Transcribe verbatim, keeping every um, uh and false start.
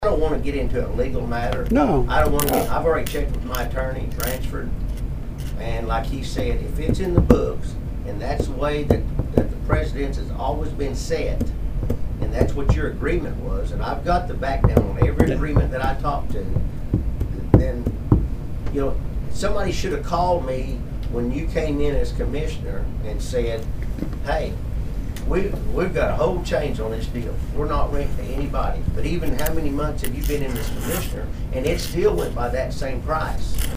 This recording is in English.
I don't want to get into a legal matter. No. I don't want to get, I've already checked with my attorney, transferred, and like he said, if it's in the books, and that's the way that, that the precedence has always been set, and that's what your agreement was, and I've got the back down on every agreement that I talked to, then, you know, somebody should have called me when you came in as commissioner and said, hey, we, we've got a whole change on this deal. We're not renting to anybody. But even how many months have you been in as commissioner, and it still went by that same price?